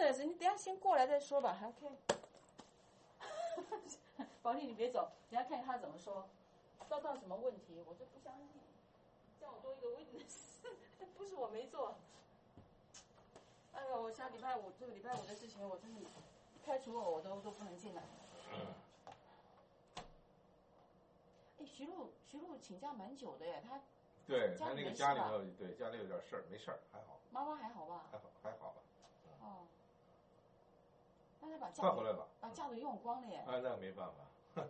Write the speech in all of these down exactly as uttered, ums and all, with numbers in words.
Douglas，你等一下先过来再说吧 ，OK。宝莉，你别走，等一下看他怎么说，遭到什么问题，我就不相信，叫我多一个 witness， 不是我没做。哎呦，我下礼拜五这个礼拜五的事情，我真的开除我我都都不能进来。哎，徐璐，徐璐请假蛮久的耶，他对他那个家里头，对家里有点事儿，没事儿，还好。 妈妈还好吧？ 还好，还好吧。 哦，那他把假换回来了， 把假都用光了耶。 啊，那没办法。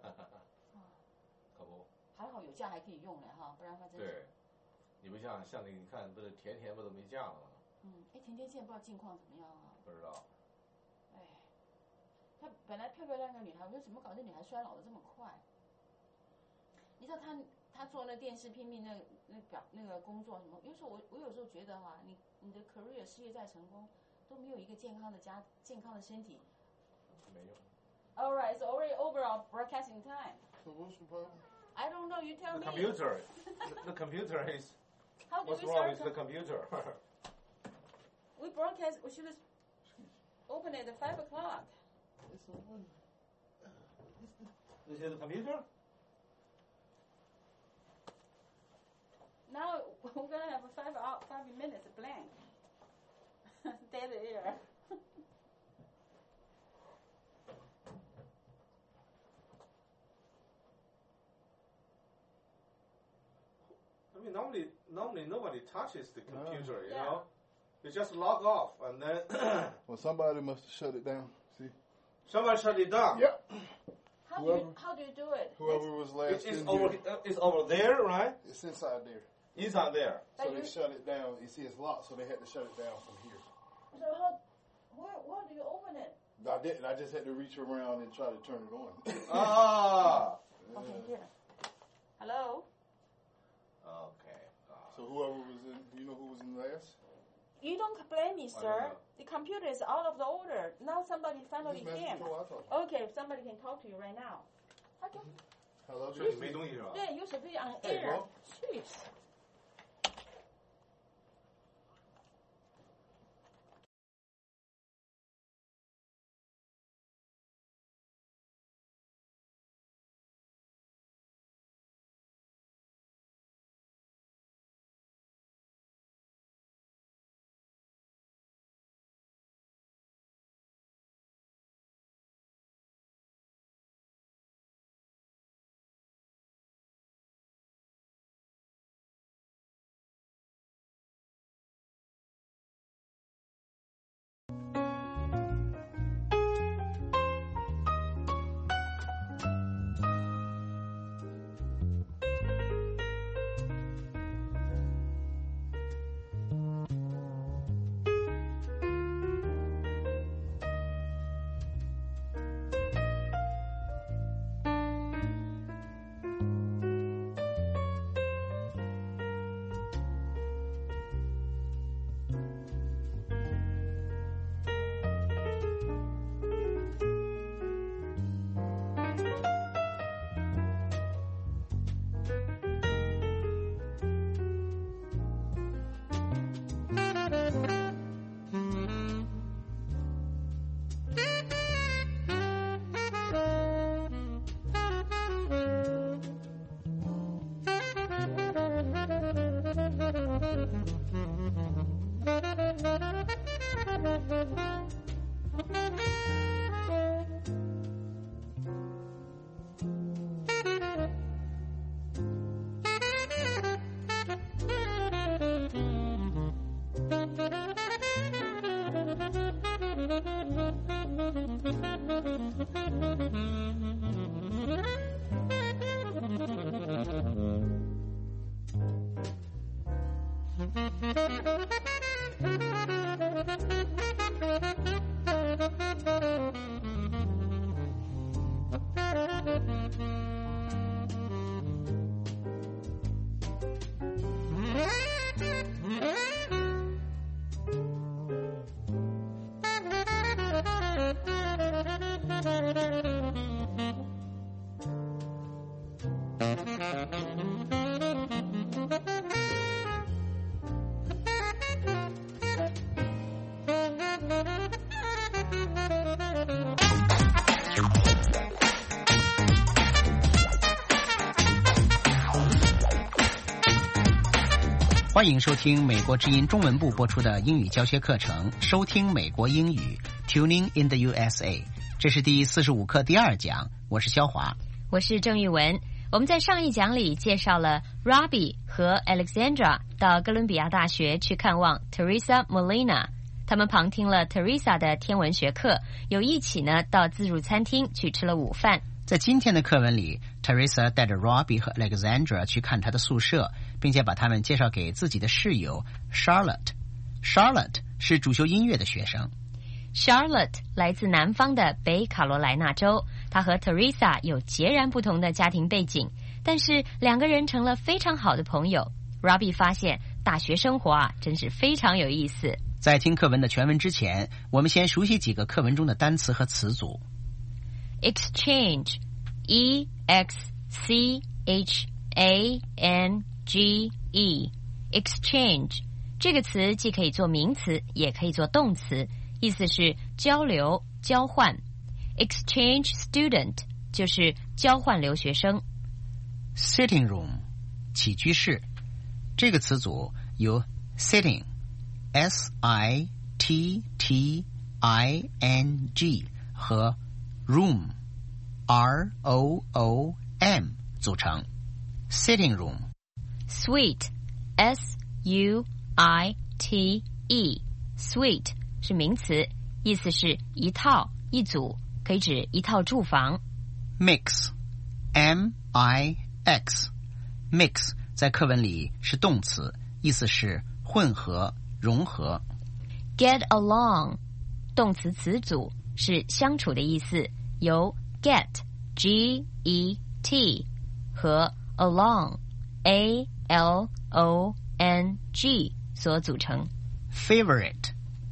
可不。 还好有假还可以用嘞哈，不然的话真是。 对，你不像像那个，你看不是甜甜不都没假了吗？ 嗯，哎，甜甜现在不知道近况怎么样啊？ 不知道。 哎，她本来漂漂亮亮女孩，我说怎么搞这女孩衰老的这么快？你知道她她做那电视拼命那那表那个工作什么？有时候我我有时候觉得哈、啊，你你的 career 事业再成功，都没有一个健康的家健康的身体。 没用。 All right, it's already over our broadcasting time. So what's the problem? I don't know. You tell the me. Computer, the, the computer is. How do what's we wrong start? with the computer? We broadcast. We should open it at five o'clock. It's on. This is the computer. Now we're gonna have a five out five minutes blank. Dead air. I mean, normally, normally nobody touches the computer, you Yeah. know. You just log off and then. Well, somebody must have shut it down. See? Somebody shut it down. Yep. How do Whoever- you how do you do it? Whoever was last It's, it's in over. here, uh, It's over there, right? it's inside there. Inside there. So But they you- shut it down. You see, it's locked, so they had to shut it down from here. So how where where do you open it? I didn't. I just had to reach around and try to turn it on. Ah. Okay, here. Hello. Okay. Ah. So whoever was in, you know who was in last? You don't blame me, I sir. don't know. The computer is out of the order. Now somebody finally Just message came. control, I thought. Okay, somebody can talk to you right now. Okay. Hello, 这里没东西是吧？ 对，you should be on Hey, air. bro. Jeez. 欢迎收听美国之音中文部播出的英语教学课程，收听美国英语 Tuning in the U S A。 这是第四十五课第二讲，我是肖华， 我是郑玉文。我们在上一讲里介绍了 Robbie 和 Alexandra 到哥伦比亚大学去看望 Teresa Molina， 他们旁听了 Teresa 的天文学课，又一起呢到自助餐厅去吃了午饭。 在今天的课文里， Teresa 带着 Robbie 和 Alexandra 去看她的宿舍，并且把他们介绍给自己的室友 Charlotte。 Charlotte 是主修音乐的学生。 Charlotte 来自南方的北卡罗来纳州，她和 Teresa 有截然不同的家庭背景，但是两个人成了非常好的朋友。 Robbie 发现大学生活啊真是非常有意思。 在听课文的全文之前，我们先熟悉几个课文中的单词和词组。 Exchange, E X C H A N G E, Exchange 这个词既可以做名词，也可以做动词，意思是交流、交换。Exchange student 就是交换留学生。 Sitting room 起居室，这个词组由 sitting S I T T I N G 和room R O O M 组成。 Sitting room。 Suite S U I T E, Suite 是名词，意思是一套、一组，可以指一套住房。 Mix M I X, Mix 在课文里是动词，意思是混合、融合。 Get along 动词词组是相处的意思，由 get G E T 和 along A L O N G 所组成。 Favorite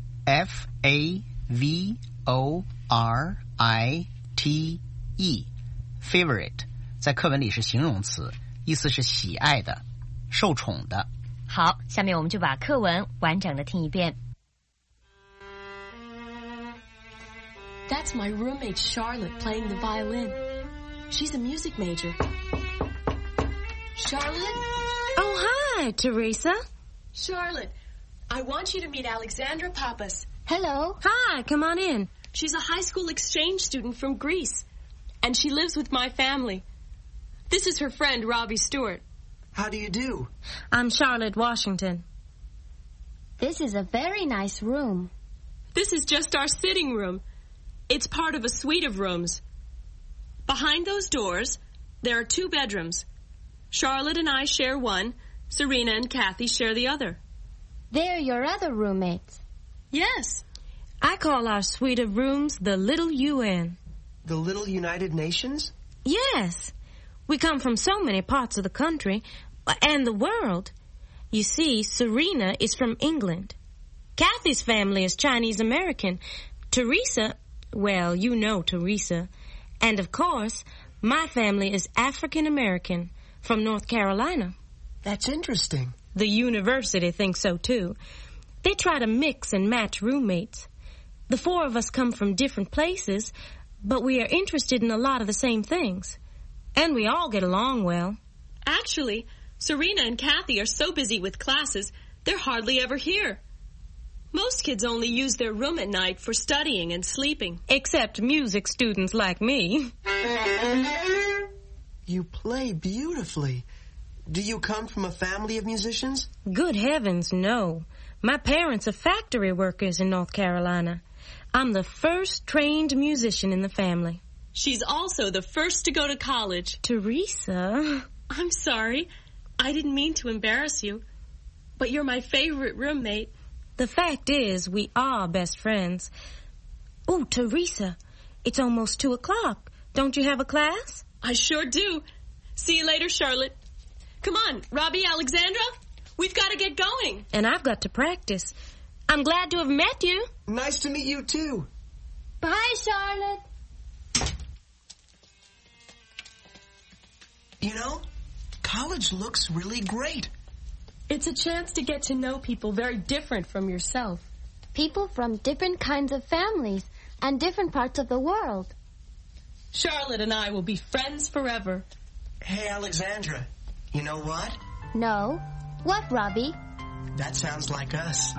F A V O R I T E, Favorite 在课文里是形容词，意思是喜爱的、受宠的。 好，下面我们就把课文完整的听一遍。 That's my roommate Charlotte playing the violin. She's a music major. Charlotte? Oh, hi, Teresa. Charlotte, I want you to meet Alexandra Pappas. Hello. Hi, come on in. She's a high school exchange student from Greece, and she lives with my family. This is her friend, Robbie Stewart. How do you do? I'm Charlotte Washington. This is a very nice room. This is just our sitting room. It's part of a suite of rooms. Behind those doors, there are two bedrooms. Charlotte and I share one. Serena and Kathy share the other. They're your other roommates. Yes. I call our suite of rooms the Little U N. The Little United Nations? Yes. We come from so many parts of the country and the world. You see, Serena is from England. Kathy's family is Chinese American. Teresa, well, you know Teresa. And of course, my family is African American from North Carolina. That's interesting. The university thinks so too. They try to mix and match roommates. The four of us come from different places, but we are interested in a lot of the same things. And we all get along well. Actually, Serena and Kathy are so busy with classes, they're hardly ever here. Most kids only use their room at night for studying and sleeping. Except music students like me. You play beautifully. Do you come from a family of musicians? Good heavens, no. My parents are factory workers in North Carolina. I'm the first trained musician in the family. She's also the first to go to college. Teresa. I'm sorry. I didn't mean to embarrass you. But you're my favorite roommate. The fact is, we are best friends. Oh, Teresa, it's almost two o'clock. Don't you have a class? I sure do. See you later, Charlotte. Come on, Robbie, Alexandra. We've got to get going. And I've got to practice. I'm glad to have met you. Nice to meet you, too. Bye, Charlotte. You know, college looks really great. It's a chance to get to know people very different from yourself. People from different kinds of families and different parts of the world. Charlotte and I will be friends forever. Hey, Alexandra, you know what? No. What, Robbie? That sounds like us.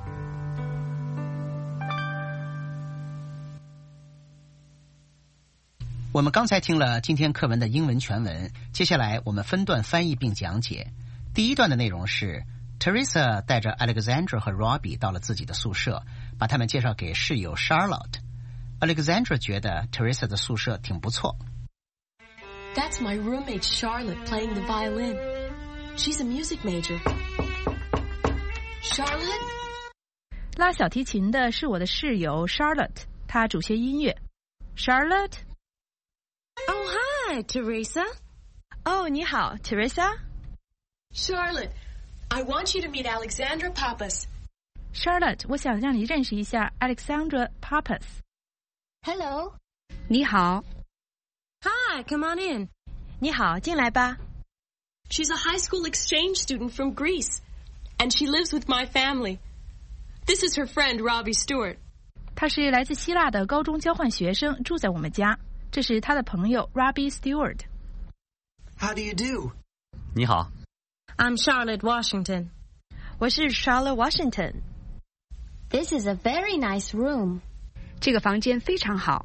我们刚才听了今天课文的英文全文，接下来我们分段翻译并讲解。第一段的内容是 Teresa 带着 Alexandra 和 Robbie 到了自己的宿舍，把他们介绍给室友 Charlotte。Alexandra 觉得 Teresa 的宿舍挺不错。 That's my roommate Charlotte playing the violin. She's a music major. Charlotte? 拉小提琴的是我的室友 Charlotte， 她主修音乐。Charlotte? Oh, hi, Teresa. 哦，你好 Teresa. Charlotte, I want you to meet Alexandra Pappas. Charlotte, 我想让你认识一下 Alexandra Pappas. Hello. 你好。 Hi, come on in. 你好，进来吧。 She's a high school exchange student from Greece, and she lives with my family. This is her friend, Robbie Stewart. 她是来自希腊的高中交换学生，住在我们家。这是她的朋友 Robbie Stewart. How do you do? 你好。 I'm Charlotte Washington. 我是 Charlotte Washington. This is a very nice room. 这个房间非常好。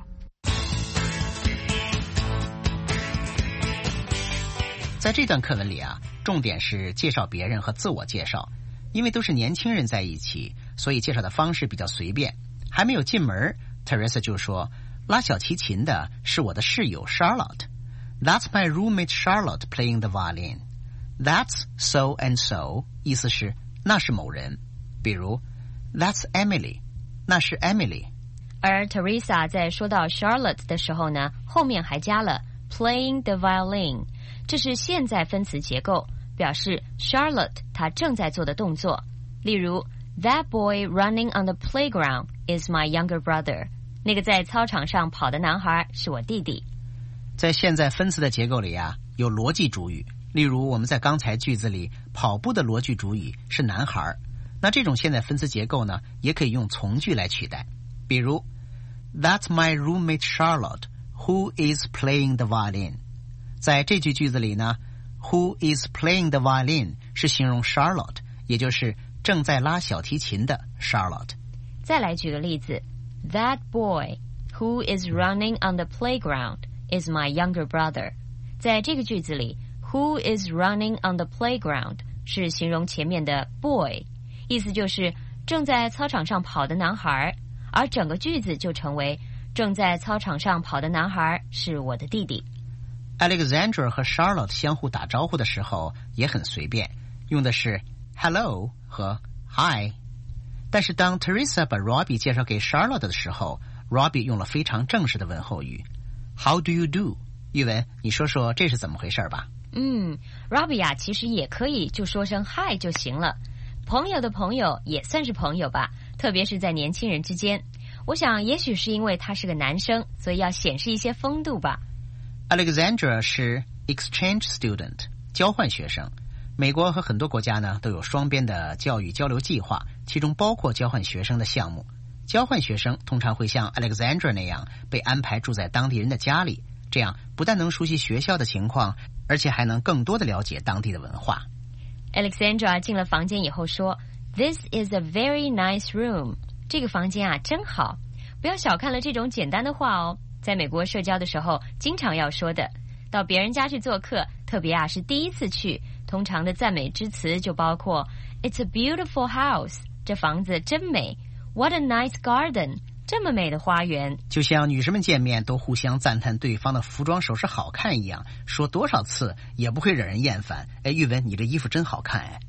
在这段课文里啊，重点是介绍别人和自我介绍。因为都是年轻人在一起，所以介绍的方式比较随便。还没有进门 Teresa 就说，拉小提琴的是我的室友 Charlotte. That's my roommate Charlotte playing the violin. That's so and so 意思是那是某人。比如 That's Emily, 那是 Emily。 而 Teresa 在说到 Charlotte 的时候呢，后面还加了 playing the violin， 这是现在分词结构，表示 Charlotte 她正在做的动作。例如 That boy running on the playground is my younger brother， 那个在操场上跑的男孩是我弟弟。 在现在分词的结构里啊，有逻辑主语，例如我们在刚才句子里跑步的逻辑主语是男孩，那这种现在分词结构呢，也可以用从句来取代。比如 That's my roommate Charlotte who is playing the violin。 在这句句子里呢， Who is playing the violin 是形容 Charlotte， 也就是正在拉小提琴的 Charlotte。 再来举个例子， That boy who is running on the playground is my younger brother。 在这个句子里， Who is running on the playground 是形容前面的 boy， 意思就是正在操场上跑的男孩，而整个句子就成为正在操场上跑的男孩是我的弟弟。 Alexandra 和 Charlotte 相互打招呼的时候也很随便，用的是 hello 和 hi。 但是当 Teresa 把 Robbie 介绍给 Charlotte 的时候， Robbie 用了非常正式的问候语 How do you do？ 玉文，你说说这是怎么回事吧？ 嗯 Robbie 啊，其实也可以就说声 hi 就行了，朋友的朋友也算是朋友吧，特别是在年轻人之间。我想也许是因为他是个男生，所以要显示一些风度吧。 Alexandra 是 exchange student 交换学生，美国和很多国家呢都有双边的教育交流计划，其中包括交换学生的项目。交换学生通常会像 Alexandra 那样被安排住在当地人的家里，这样不但能熟悉学校的情况，而且还能更多的了解当地的文化。 Alexandra 进了房间以后说 This is a very nice room， 这个房间啊真好。不要小看了这种简单的话哦，在美国社交的时候经常要说的。到别人家去做客，特别啊是第一次去，通常的赞美之词就包括 It's a beautiful house， 这房子真美， What a nice garden， 这么美的花园。 就像女士们见面都互相赞叹对方的服装首饰好看一样，说多少次也不会惹人厌烦。哎，玉文，你这衣服真好看哎。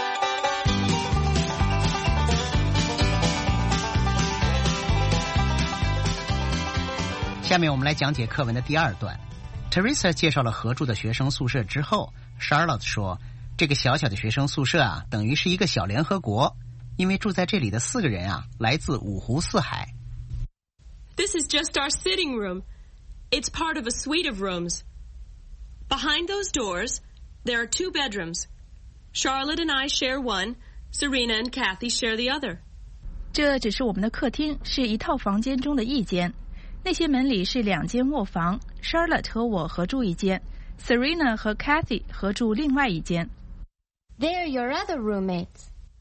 下面我们来讲解课文的第二段。 Teresa 介绍了合住的学生宿舍之后， Charlotte 说，这个小小的学生宿舍啊，等于是一个小联合国，因为住在这里的四个人啊，来自五湖四海。 This is just our sitting room. It's part of a suite of rooms. Behind those doors, there are two bedrooms. Charlotte and I share one. Serena and Kathy share the other. 这只是我们的客厅，是一套房间中的一间。那些门里是两间卧房， Charlotte 和我合住一间， Serena 和 Kathy 合住另外一间。 They're your other roommates.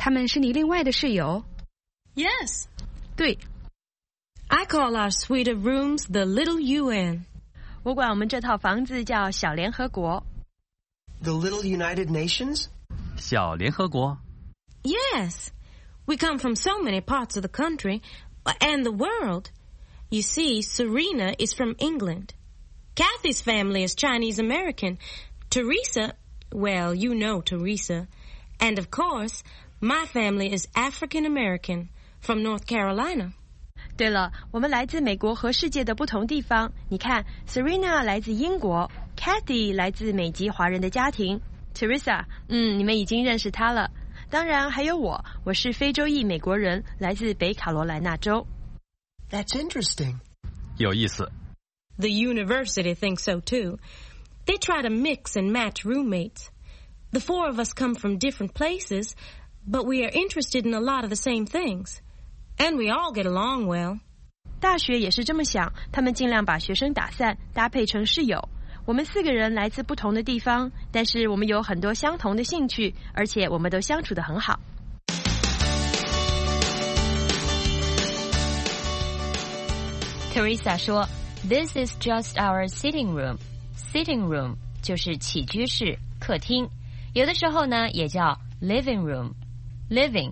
他们是你另外的室友？ Yes. 对。 I call our suite of rooms the Little U N. 我管我们这套房子叫小联合国。 The Little United Nations? 小联合国。 Yes. We come from so many parts of the country and the world. You see, Serena is from England. Kathy's family is Chinese American. Teresa, well, you know Teresa. And of course, my family is African American from North Carolina. 对了，我们来自美国和世界的不同地方。你看 ，Serena 来自英国 ，Kathy 来自美籍华人的家庭 ，Teresa， 嗯，你们已经认识她了。当然还有我，我是非洲裔美国人，来自北卡罗来纳州。 That's interesting. 有意思。 The university thinks so too. They try to mix and match roommates. The four of us come from different places, but we are interested in a lot of the same things. And we all get along well. 大学也是这么想，他们尽量把学生打散，搭配成室友。我们四个人来自不同的地方，但是我们有很多相同的兴趣，而且我们都相处得很好。 Teresa 说 This is just our sitting room. Sitting room 就是起居室、客厅，有的时候呢也叫 living room. Living,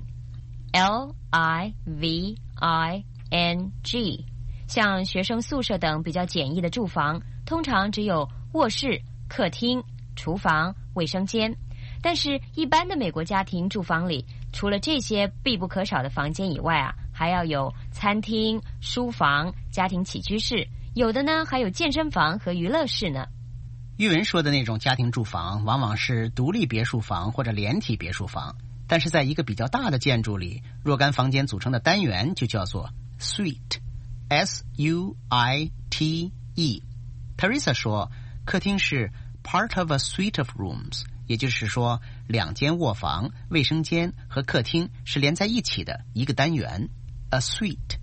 L I V I N G. 像学生宿舍等比较简易的住房，通常只有卧室、客厅、厨房、卫生间。但是一般的美国家庭住房里，除了这些必不可少的房间以外啊，还要有餐厅、书房、家庭起居室，有的呢还有健身房和娱乐室呢。 玉文说的那种家庭住房往往是独立别墅房或者连体别墅房，但是在一个比较大的建筑里，若干房间组成的单元就叫做 suite, S U I T E. Teresa 说客厅是 part of a suite of rooms， 也就是说两间卧房、卫生间和客厅是连在一起的一个单元 a suite.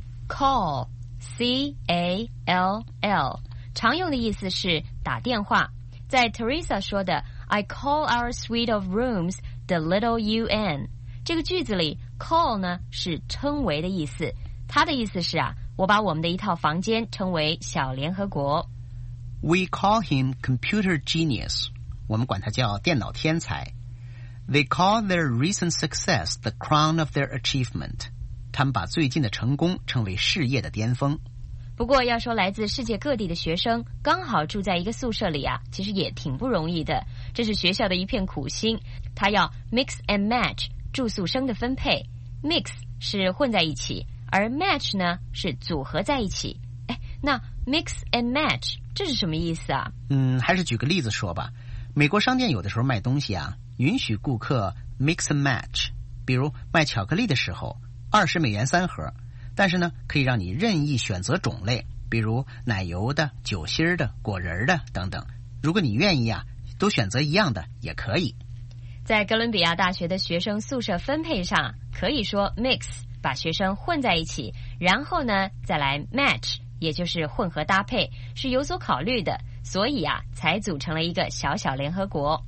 Call, C A L L, 常用的意思是打电话。在 Teresa 说的 I call our suite of rooms the Little U N 这个句子里 call 呢是称为的意思，它的意思是啊，我把我们的一套房间称为小联合国。 We call him computer genius. 我们管他叫电脑天才。They call their recent success the crown of their achievement. 他们把最近的成功称为事业的巅峰。 不过要说来自世界各地的学生刚好住在一个宿舍里啊，其实也挺不容易的。这是学校的一片苦心，它要 mix and match 住宿生的分配。mix 是混在一起，而 match 呢是组合在一起。哎，那 mix and match 这是什么意思啊？ 嗯，还是举个例子说吧。美国商店有的时候卖东西啊，允许顾客 mix and match。比如卖巧克力的时候，二十美元三盒。但是呢，可以让你任意选择种类，比如奶油的、酒心的、果仁的等等。如果你愿意啊，都选择一样的也可以。 在哥伦比亚大学的学生宿舍分配上，可以说 mix 把学生混在一起，然后呢再来 match， 也就是混合搭配，是有所考虑的，所以啊才组成了一个小小联合国。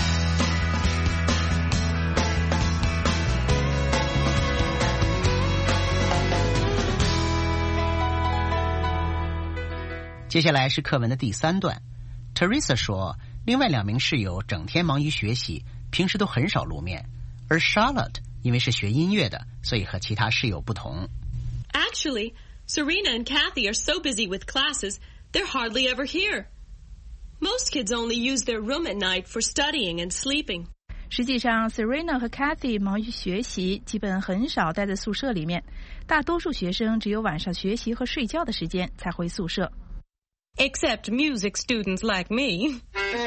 接下来是课文的第三段。Teresa 说，另外两名室友整天忙于学习，平时都很少露面。而 Charlotte 因为是学音乐的，所以和其他室友不同。 Actually, Serena and Kathy are so busy with classes, they're hardly ever here. Most kids only use their room at night for studying and sleeping. 实际上 Serena 和 Kathy 忙于学习，基本很少待在宿舍里面。大多数学生只有晚上学习和睡觉的时间才回宿舍。 Except music students like me.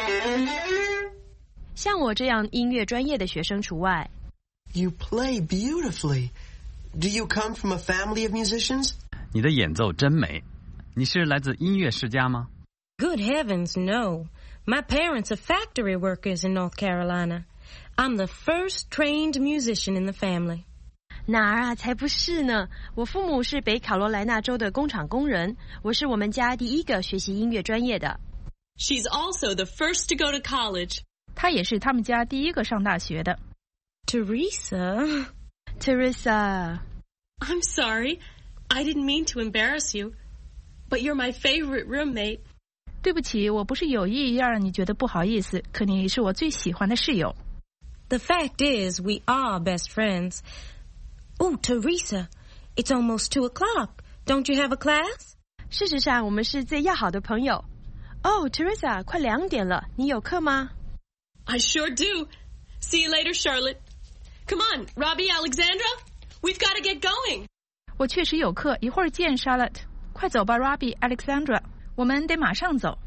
像我这样音乐专业的学生除外。 You play beautifully. Do you come from a family of musicians? 你的演奏真美。你是来自音乐世家吗？ Good heavens, no. My parents are factory workers in North Carolina. I'm the first trained musician in the family. 哪儿啊，才不是呢！我父母是北卡罗来纳州的工厂工人，我是我们家第一个学习音乐专业的。 She's also the first to go to college. 她也是他们家第一个上大学的。 Teresa. Teresa. I'm sorry. I didn't mean to embarrass you, but you're my favorite roommate. 对不起，我不是有意要让你觉得不好意思，可你是我最喜欢的室友。 The fact is, we are best friends. Oh, Teresa, it's almost two o'clock. Don't you have a class? 事实上，我们是最要好的朋友。哦 ，Teresa， 快两点了，你有课吗？ I sure do. See you later, Charlotte. Come on, Robbie, Alexandra. We've got to get going. 我确实有课，一会儿见 Charlotte。快走吧 Robbie, Alexandra. 我们得马上走。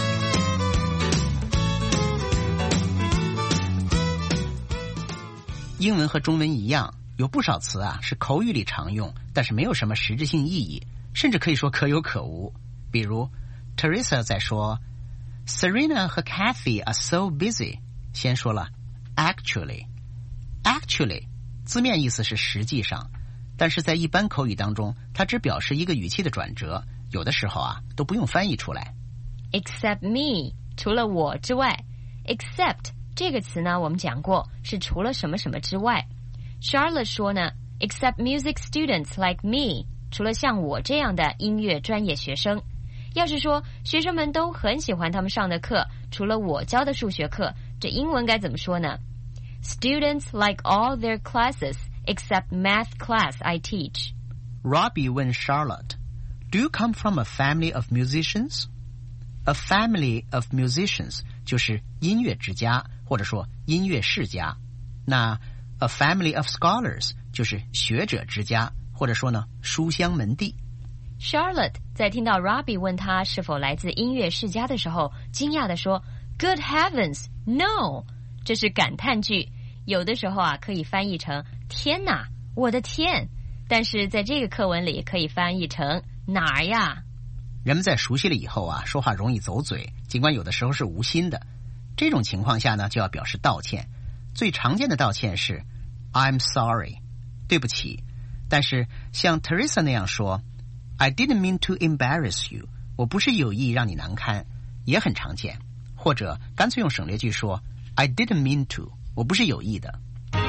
英文和中文一样，有不少词啊是口语里常用，但是没有什么实质性意义，甚至可以说可有可无。比如 Teresa 在说 Serena 和 Kathy are so busy， 先说了 actually actually 字面意思是实际上，但是在一般口语当中，它只表示一个语气的转折，有的时候啊都不用翻译出来。 Except me， 除了我之外。 Except 这个词呢我们讲过，是除了什么什么之外。 Charlotte 说呢 Except music students like me， 除了像我这样的音乐专业学生。要是说学生们都很喜欢他们上的课，除了我教的数学课，这英文该怎么说呢？ Students like all their classes except math class I teach. Robbie 问 Charlotte, Do you come from a family of musicians? A family of musicians 就是音乐之家，或者说音乐世家。那 a family of scholars 就是学者之家，或者说呢书香门第。 Charlotte 在听到 Robbie 问他是否来自音乐世家的时候，惊讶地说 Good heavens, no！ 这是感叹句，有的时候啊可以翻译成天哪，我的天，但是在这个课文里可以翻译成哪儿呀？ 人们在熟悉了以后啊，说话容易走嘴，尽管有的时候是无心的。这种情况下呢，就要表示道歉。最常见的道歉是 I'm sorry， 对不起。但是像 Teresa 那样说I didn't mean to embarrass you， 我不是有意让你难堪，也很常见。或者干脆用省略句说 I didn't mean to， 我不是有意的。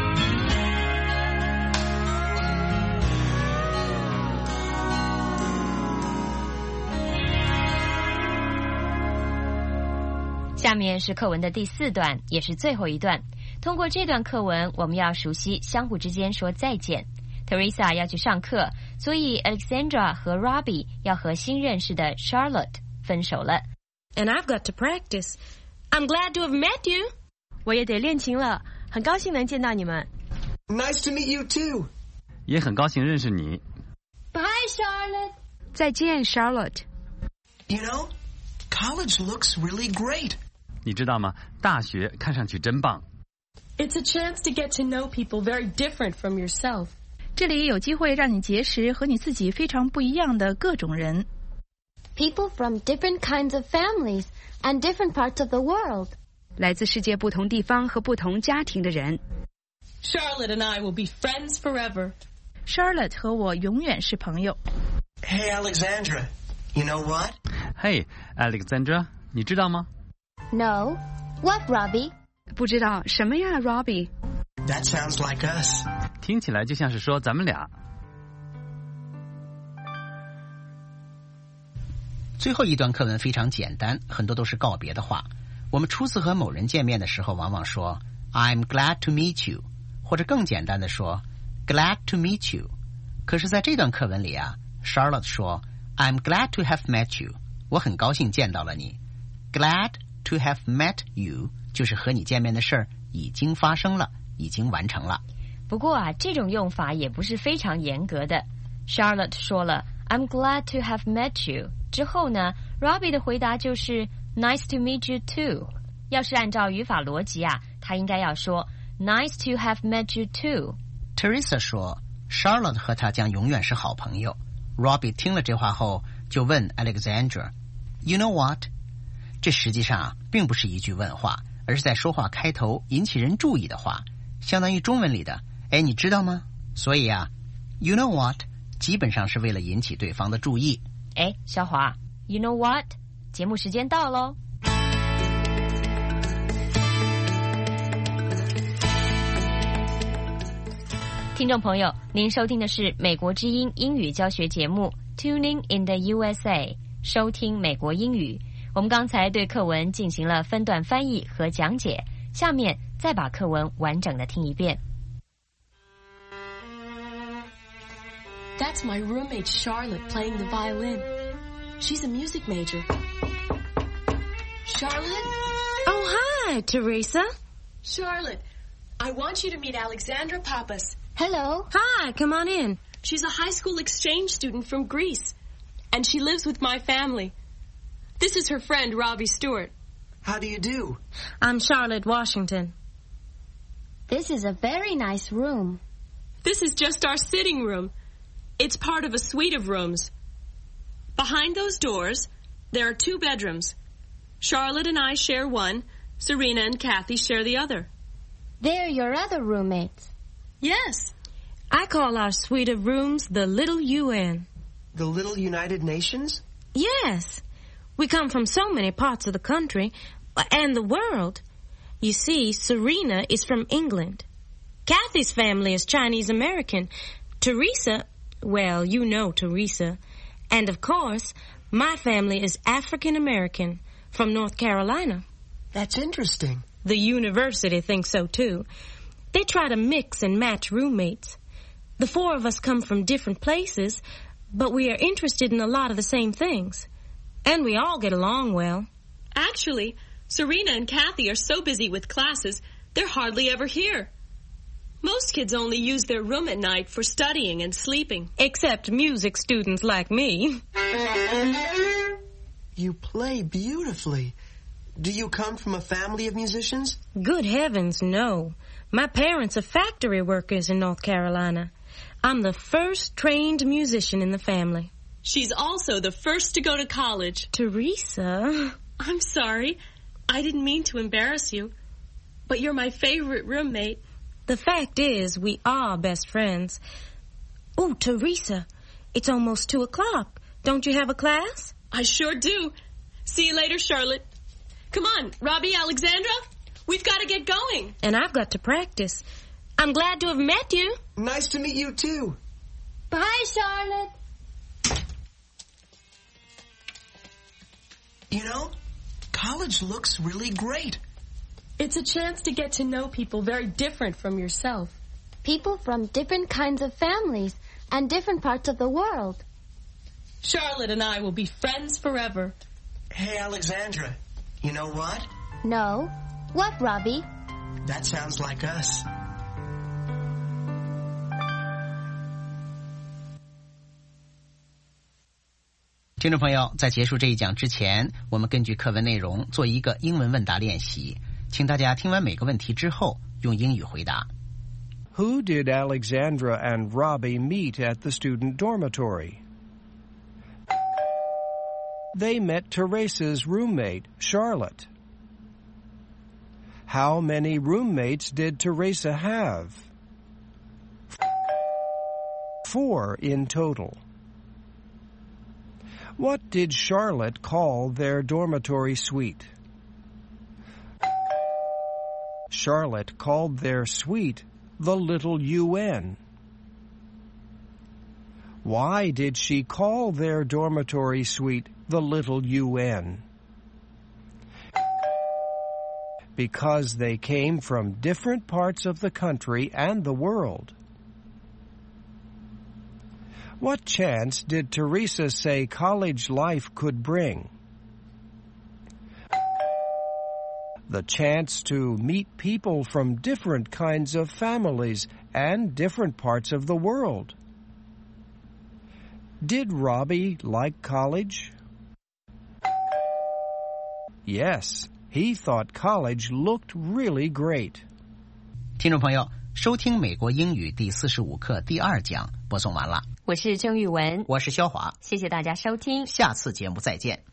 下面是课文的第四段，也是最后一段。通过这段课文，我们要熟悉相互之间说再见。Teresa 要去上课，所以 Alexandra 和 Robbie 要和新认识的 Charlotte 分手了。 And I've got to practice. I'm glad to have met you. 我也得练琴了，很高兴能见到你们。 Nice to meet you too. 也很高兴认识你。 Bye, Charlotte. 再见 Charlotte. You know, college looks really great. 你知道吗？大学看上去真棒。 It's a chance to get to know people very different from yourself. 这里有机会让你结识和你自己非常不一样的各种人。 People from different kinds of families and different parts of the world. 来自世界不同地方和不同家庭的人。 Charlotte and I will be friends forever. Charlotte 和我永远是朋友。 Hey, Alexandra, you know what? Hey, Alexandra, 你知道吗？ No. What, Robbie? 不知道什么呀 Robbie? That sounds like us. 听起来就像是说咱们俩。 最后一段课文非常简单，很多都是告别的话。我们初次和某人见面的时候，往往说 I'm glad to meet you， 或者更简单的说 glad to meet you。可是在这段课文里啊 Charlotte 说 I'm glad to have met you， 我很高兴见到了你。 Glad to have met you 就是和你见面的事儿已经发生了，已经完成了。 不过啊，这种用法也不是非常严格的。 Charlotte 说了 I'm glad to have met you 之后呢 Robbie 的回答就是 Nice to meet you too。 要是按照语法逻辑啊，他应该要说 Nice to have met you too。 Teresa 说 Charlotte 和他将永远是好朋友。 Robbie 听了这话后就问 Alexandra You know what？ 这实际上啊并不是一句问话，而是在说话开头引起人注意的话，相当于中文里的哎你知道吗？所以啊 You know what 基本上是为了引起对方的注意。 哎，小华 You know what？ 节目时间到咯。 听众朋友，您收听的是美国之音英语教学节目 Tuning in the U S A， 收听美国英语。我们刚才对课文进行了分段翻译和讲解，下面再把课文完整的听一遍。 That's my roommate Charlotte playing the violin. She's a music major. Charlotte? Oh, hi, Teresa. Charlotte, I want you to meet Alexandra Pappas. Hello. Hi, come on in. She's a high school exchange student from Greece, and she lives with my family. This is her friend, Robbie Stewart. How do you do? I'm Charlotte Washington. This is a very nice room. This is just our sitting room. It's part of a suite of rooms. Behind those doors, there are two bedrooms. Charlotte and I share one. Serena and Kathy share the other. They're your other roommates. Yes. I call our suite of rooms the Little U N. The Little United Nations? Yes. We come from so many parts of the country and the world. You see, Serena is from England. Kathy's family is Chinese American. Teresa, well, you know Teresa. And of course, my family is African American from North Carolina. That's interesting. The university thinks so too. They try to mix and match roommates. The four of us come from different places, but we are interested in a lot of the same things. And we all get along well. Actually, Serena and Kathy are so busy with classes, they're hardly ever here. Most kids only use their room at night for studying and sleeping. Except music students like me. You play beautifully. Do you come from a family of musicians? Good heavens, no. My parents are factory workers in North Carolina. I'm the first trained musician in the family. She's also the first to go to college. Teresa. I'm sorry. I didn't mean to embarrass you. But you're my favorite roommate. The fact is, we are best friends. Oh, Teresa, it's almost two o'clock. Don't you have a class? I sure do. See you later, Charlotte. Come on, Robbie, Alexandra. We've got to get going. And I've got to practice. I'm glad to have met you. Nice to meet you, too. Bye, Charlotte. You know, college looks really great. It's a chance to get to know people very different from yourself. People from different kinds of families and different parts of the world. Charlotte and I will be friends forever. Hey, Alexandra, you know what? No. What, Robbie? That sounds like us. 听众朋友，在结束这一讲之前，我们根据课文内容做一个英文问答练习，请大家听完每个问题之后用英语回答。 Who did Alexandra and Robbie meet at the student dormitory? They met Teresa's roommate, Charlotte. How many roommates did Teresa have? Four in total. What did Charlotte call their dormitory suite? Charlotte called their suite the Little U N. Why did she call their dormitory suite the Little U N? Because they came from different parts of the country and the world. What chance did Teresa say college life could bring? The chance to meet people from different kinds of families and different parts of the world. Did Robbie like college? Yes, he thought college looked really great. 听众朋友，收听美国英语第四十五课第二讲播送完了。 我是郑玉文， 我是肖华， 谢谢大家收听， 下次节目再见。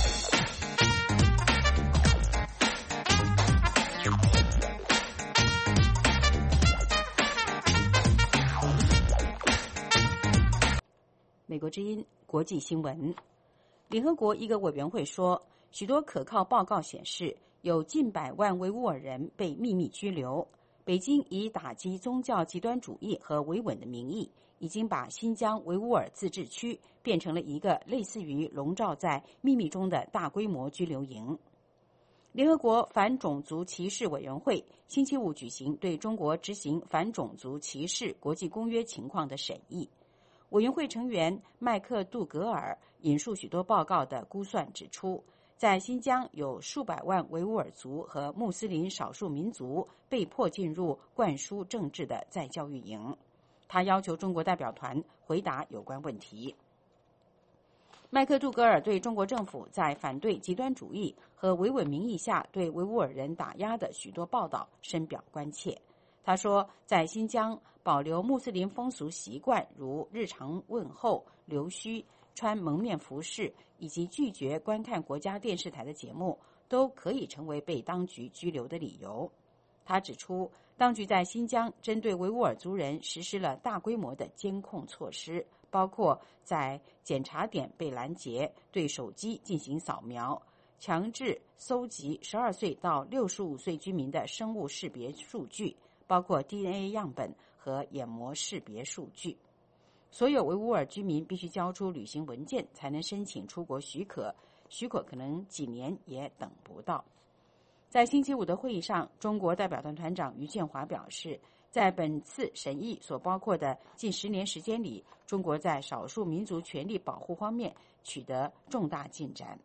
美国之音国际新闻，联合国一个委员会说，许多可靠报告显示，有近百万维吾尔人被秘密拘留， 北京以打击宗教极端主义和维稳的名义，已经把新疆维吾尔自治区变成了一个类似于笼罩在秘密中的大规模拘留营。联合国反种族歧视委员会星期五举行对中国执行反种族歧视国际公约情况的审议。委员会成员麦克杜格尔引述许多报告的估算指出，在新疆有数百万维吾尔族和穆斯林少数民族被迫进入灌输政治的再教育营。他要求中国代表团回答有关问题。麦克杜格尔对中国政府在反对极端主义和维稳名义下对维吾尔人打压的许多报道深表关切。他说，在新疆保留穆斯林风俗习惯，如日常问候、留须、穿蒙面服饰以及拒绝观看国家电视台的节目，都可以成为被当局拘留的理由。他指出，当局在新疆针对维吾尔族人实施了大规模的监控措施，包括在检查点被拦截、对手机进行扫描、强制搜集十二岁到六十五岁居民的生物识别数据，包括 D N A 样本和眼膜识别数据。所有维吾尔居民必须交出旅行文件才能申请出国许可，许可可能几年也等不到。在星期五的会议上，中国代表团团长于建华表示，在本次审议所包括的近十年时间里，中国在少数民族权利保护方面取得重大进展。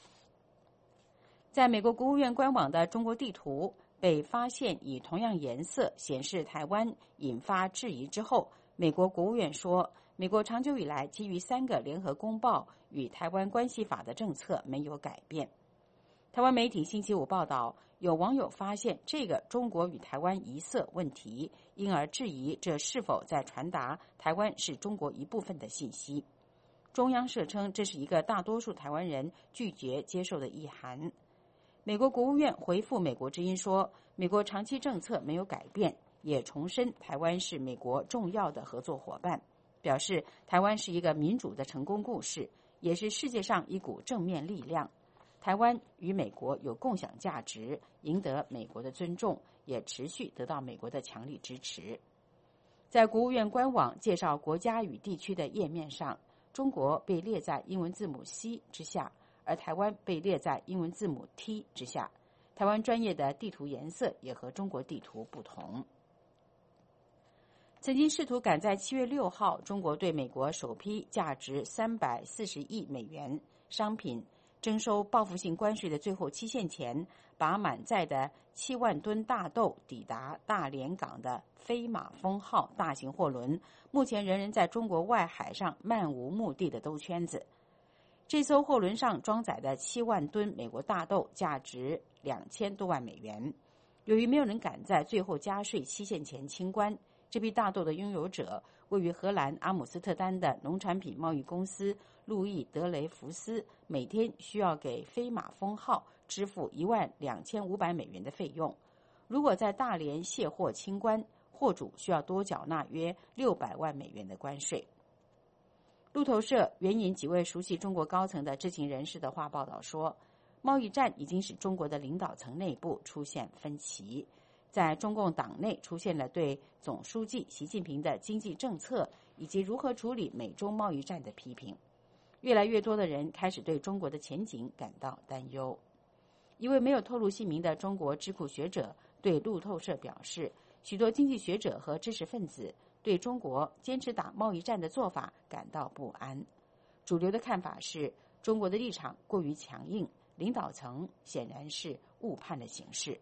在美国国务院官网的中国地图被发现以同样颜色显示台湾，引发质疑之后，美国国务院说，美国长久以来基于三个联合公报与台湾关系法的政策没有改变。台湾媒体星期五报道，有网友发现这个中国与台湾疑色问题，因而质疑这是否在传达台湾是中国一部分的信息。中央社称这是一个大多数台湾人拒绝接受的意涵。美国国务院回复美国之音说，美国长期政策没有改变，也重申台湾是美国重要的合作伙伴，表示台湾是一个民主的成功故事，也是世界上一股正面力量。台湾与美国有共享价值，赢得美国的尊重，也持续得到美国的强力支持。在国务院官网介绍国家与地区的页面上，中国被列在英文字母 C 之下，而台湾被列在英文字母 T 之下。台湾专业的地图颜色也和中国地图不同。曾经试图赶在七月六号中国对美国首批价值三百四十亿美元商品征收报复性关税的最后期限前，把满载的七万吨大豆抵达大连港的飞马风号大型货轮，目前仍然在中国外海上漫无目的的兜圈子。这艘货轮上装载的七万吨美国大豆价值两千多万美元。由于没有人赶在最后加税期限前清关，这批大豆的拥有者位于荷兰阿姆斯特丹的农产品贸易公司路易德雷福斯，每天需要给飞马风号支付一万两千五百美元的费用。如果在大连卸货清关，货主需要多缴纳约六百万美元的关税。路透社援引几位熟悉中国高层的知情人士的话报道说，贸易战已经使中国的领导层内部出现分歧，在中共党内出现了对总书记习近平的经济政策以及如何处理美中贸易战的批评。越来越多的人开始对中国的前景感到担忧。一位没有透露姓名的中国智库学者对路透社表示，许多经济学者和知识分子对中国坚持打贸易战的做法感到不安。主流的看法是，中国的立场过于强硬，领导层显然是误判了形势。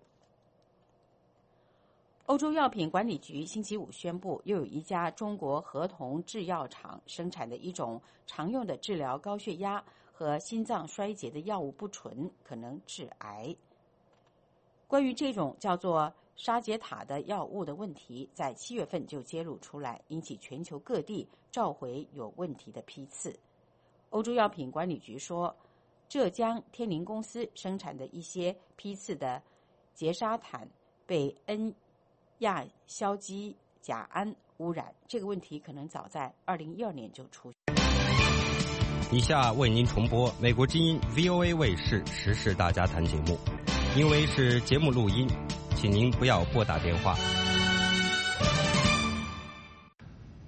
欧洲药品管理局星期五宣布，又有一家中国合同制药厂生产的一种常用的治疗高血压和心脏衰竭的药物不纯，可能致癌。关于这种叫做沙杰塔的药物的问题，在七月份就揭露出来，引起全球各地召回有问题的批次。欧洲药品管理局说，浙江天宁公司生产的一些批次的杰沙坦被 N 亚硝基甲胺污染，这个问题可能早在二零一二年就出现。 以下为您重播美国之音 V O A 卫视时事大家谈节目，因为是节目录音，请您不要拨打电话。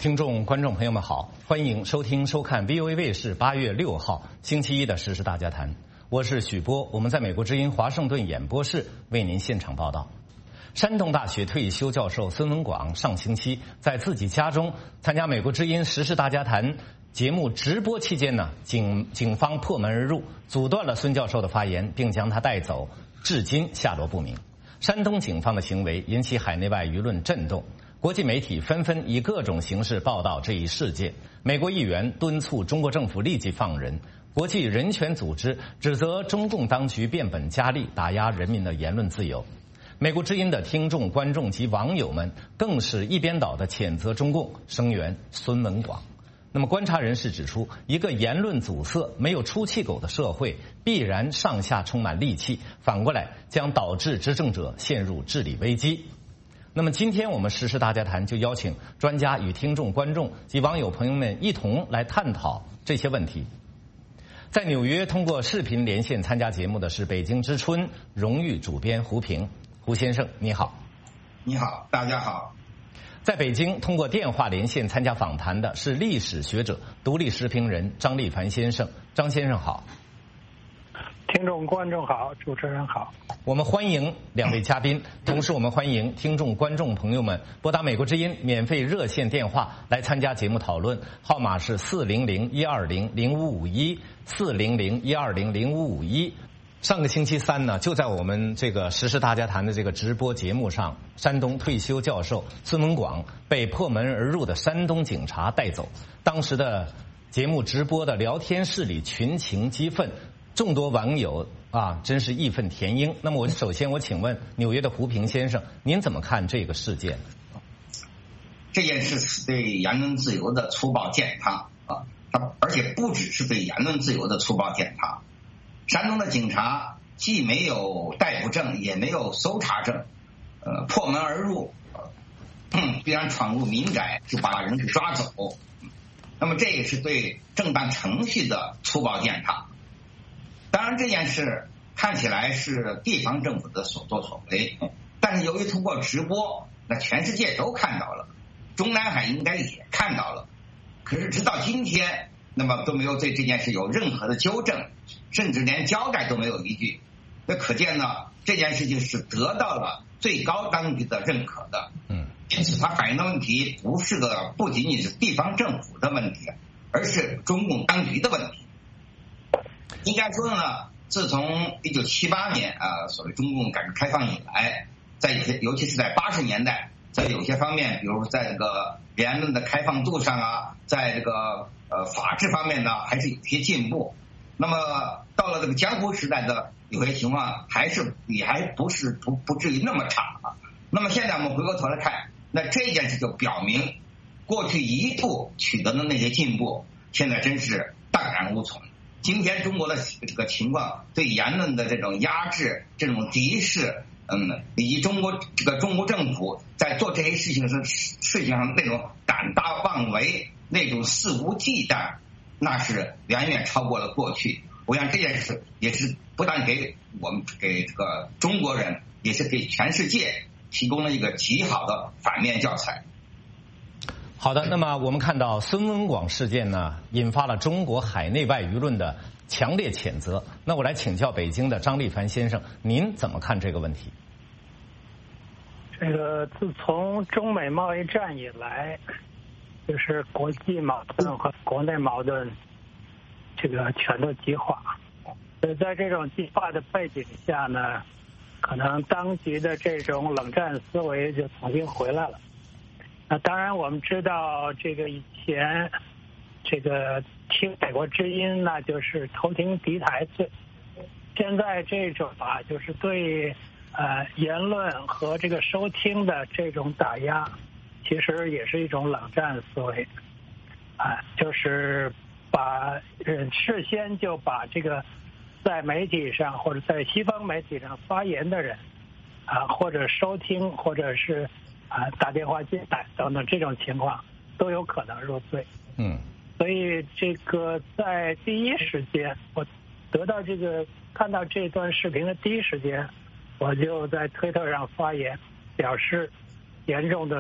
听众、观众朋友们好，欢迎收听、收看 V O A 卫视八月六号星期一的时事大家谈。我是许波，我们在美国之音华盛顿演播室为您现场报道。山东大学退休教授孙文广上星期在自己家中参加美国之音时事大家谈节目直播期间呢，警警方破门而入，阻断了孙教授的发言，并将他带走，至今下落不明。山东警方的行为引起海内外舆论震动。国际媒体纷纷以各种形式报道这一事件，美国议员敦促中国政府立即放人，国际人权组织指责中共当局变本加厉打压人民的言论自由。美国之音的听众、观众及网友们更是一边倒地谴责中共，声援孙文广。那么观察人士指出，一个言论阻塞、没有出气口的社会，必然上下充满戾气，反过来将导致执政者陷入治理危机。那么今天我们时事大家谈就邀请专家与听众、观众及网友朋友们一同来探讨这些问题。在纽约通过视频连线参加节目的是北京之春荣誉主编胡平。胡先生你好。 你好，大家好。 在北京通过电话连线参加访谈的是历史学者、独立时评人张立凡先生。张先生好。 听众观众好，主持人好。 我们欢迎两位嘉宾，同时我们欢迎听众观众朋友们拨打美国之音免费热线电话来参加节目讨论，号码是四零零一二零零五五一四零零一二零零五五一。上个星期三呢，就在我们这个时事大家谈的这个直播节目上，山东退休教授孙文广被破门而入的山东警察带走。当时的节目直播的聊天室里群情激愤，众多网友啊，真是义愤填膺。那么我首先我请问纽约的胡平先生，您怎么看这个事件？ 这件事是对言论自由的粗暴践踏啊！它而且不只是对言论自由的粗暴践踏。山东的警察既没有逮捕证，也没有搜查证，呃，破门而入，嗯，必然闯入民宅就把人给抓走。那么这也是对正当程序的粗暴践踏。当然这件事看起来是地方政府的所作所为，但是由于通过直播，那全世界都看到了，中南海应该也看到了，可是直到今天，那么都没有对这件事有任何的纠正，甚至连交代都没有一句。那可见呢，这件事情是得到了最高当局的认可的。 嗯， 因此它反映的问题不是个不仅仅是地方政府的问题，而是中共当局的问题。应该说呢，自从一九七八年啊，所谓中共改革开放以来，在有些尤其是在八十年代，在有些方面，比如在这个言论的开放度上啊，在这个呃法治方面呢，还是有些进步。那么到了这个江湖时代的有些情况，还是也还不是不不至于那么差啊。那么现在我们回过头来看，那这件事就表明，过去一度取得的那些进步，现在真是荡然无存。今天中国的这个情况，对言论的这种压制、这种敌视，嗯，以及中国这个中国政府在做这些事情上事情上那种胆大妄为、那种肆无忌惮，那是远远超过了过去。我想这件事也是不但给我们给这个中国人，也是给全世界提供了一个极好的反面教材。 好的，那么我们看到孙文广事件呢，引发了中国海内外舆论的强烈谴责。那我来请教北京的张立凡先生，您怎么看这个问题？ 这个自从中美贸易战以来，就是国际矛盾和国内矛盾，这个全都激化。所以在这种激化的背景下呢，可能当局的这种冷战思维就重新回来了。那当然，我们知道这个以前这个听美国之音，那就是偷听敌台罪。现在这种啊，就是对呃言论和这个收听的这种打压，其实也是一种冷战思维啊，就是把呃事先就把这个在媒体上或者在西方媒体上发言的人啊，或者收听或者是啊打电话进来等等这种情况都有可能入罪。 嗯， 所以这个在第一时间，我得到这个看到这段视频的第一时间，我就在推特上发言，表示严重的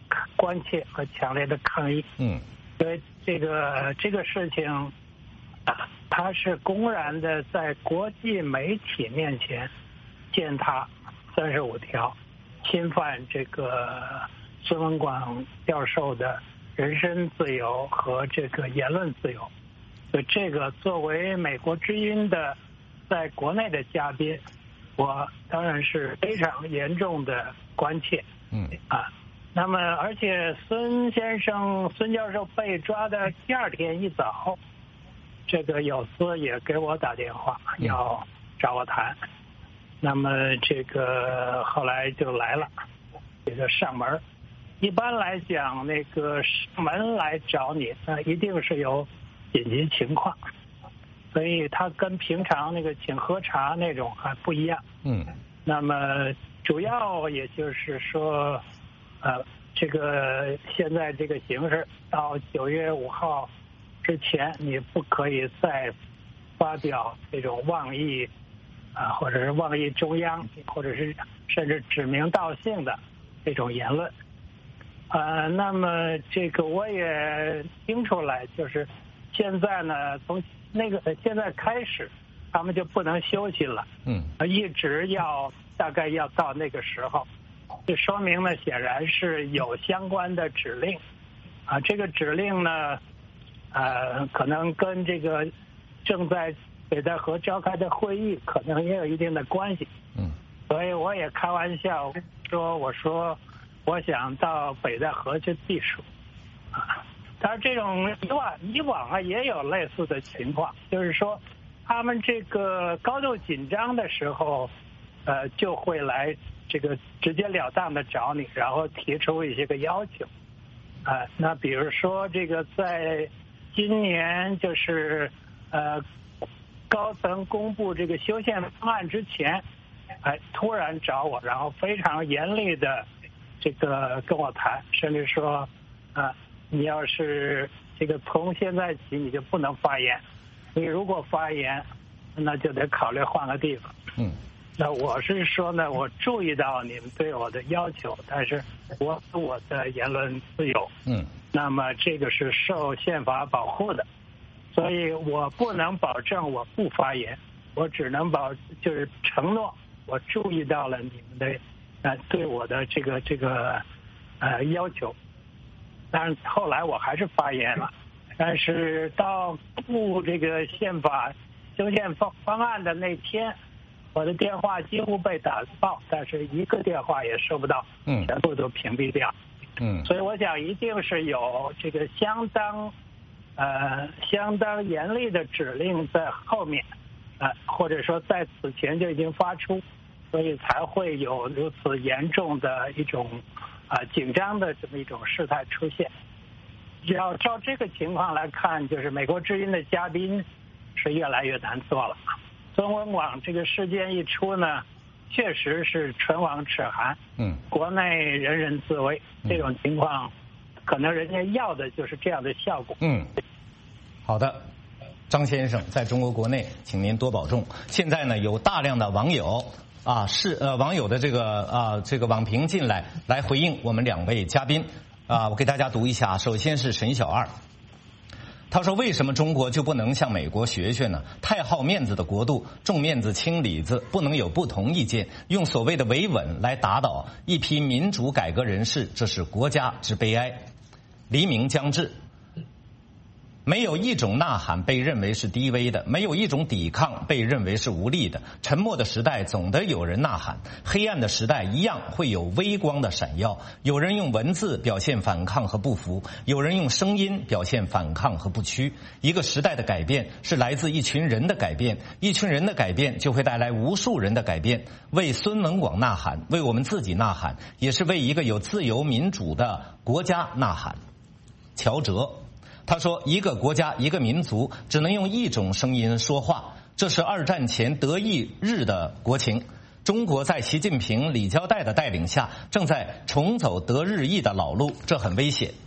关切和强烈的抗议。 嗯， 因为这个这个事情啊，它是公然的在国际媒体面前践踏三十五条，侵犯这个孙文广教授的人身自由和这个言论自由。所以这个作为美国之音的在国内的嘉宾，我当然是非常严重的关切。 嗯啊，那么而且孙先生孙教授被抓的第二天一早，这个有司也给我打电话要找我谈，那么这个后来就来了，这个上门。一般来讲，那个上门来找你，那一定是有紧急情况，所以它跟平常那个请喝茶那种还不一样。 嗯， 那么主要也就是说，呃，这个现在这个形势到九月五号之前，你不可以再发表这种妄议啊、呃，或者是妄议中央，或者是甚至指名道姓的这种言论。呃，那么这个我也听出来，就是现在呢，从那个现在开始，他们就不能休息了， 嗯， 一直要大概要到那个时候，这说明呢，显然是有相关的指令，啊，这个指令呢，呃，可能跟这个正在北戴河召开的会议可能也有一定的关系， 嗯， 所以我也开玩笑说，我说我想到北戴河去避暑，啊。当然，这种以往以往啊也有类似的情况，就是说，他们这个高度紧张的时候，呃，就会来这个直截了当的找你，然后提出一些个要求，啊、呃，那比如说这个在今年就是呃高层公布这个修宪方案之前，哎、呃，突然找我，然后非常严厉的这个跟我谈，甚至说啊。呃你要是这个从现在起你就不能发言，你如果发言，那就得考虑换个地方。 嗯， 那我是说呢，我注意到你们对我的要求，但是我我的言论自由， 嗯， 那么这个是受宪法保护的，所以我不能保证我不发言，我只能保就是承诺我注意到了你们的呃对我的这个这个呃要求。但是后来我还是发言了，但是到布这个宪法修宪方方案的那天，我的电话几乎被打爆，但是一个电话也收不到， 嗯， 全部都屏蔽掉， 嗯， 所以我想一定是有这个相当呃相当严厉的指令在后面，呃或者说在此前就已经发出，所以才会有如此严重的一种。啊，紧张的这么一种事态出现，要照这个情况来看，就是美国之音的嘉宾是越来越难做了。孙文广这个事件一出呢，确实是唇亡齿寒， 嗯， 国内人人自危，这种情况，可能人家要的就是这样的效果。 嗯，好的，张先生在中国国内，请您多保重。现在呢，有大量的网友。啊，是呃，网友的这个啊，这个网评进来来回应我们两位嘉宾啊，我给大家读一下。首先是沈小二，他说：“为什么中国就不能向美国学学呢？太好面子的国度，重面子轻里子，不能有不同意见，用所谓的维稳来打倒一批民主改革人士，这是国家之悲哀。”黎明将至。没有一种呐喊被认为是低微的，没有一种抵抗被认为是无力的。沉默的时代总得有人呐喊，黑暗的时代一样会有微光的闪耀。有人用文字表现反抗和不服，有人用声音表现反抗和不屈。一个时代的改变是来自一群人的改变，一群人的改变就会带来无数人的改变。为孙文广呐喊，为我们自己呐喊，也是为一个有自由民主的国家呐喊。乔哲他说：“一个国家，一个民族，只能用一种声音说话，这是二战前德意日的国情。中国在习近平、李交代的带领下，正在重走德日意的老路，这很危险。”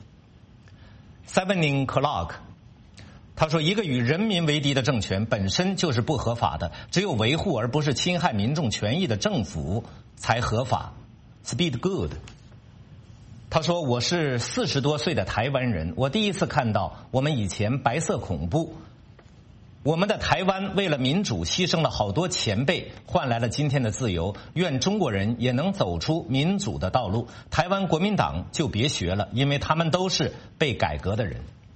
Sevening Clark他说：“一个与人民为敌的政权本身就是不合法的，只有维护而不是侵害民众权益的政府才合法。” Speed Good 他说：“我是四十多岁的台湾人，我第一次看到我们以前白色恐怖。我们的台湾为了民主牺牲了好多前辈，换来了今天的自由。愿中国人也能走出民主的道路。台湾国民党就别学了，因为他们都是被改革的人。”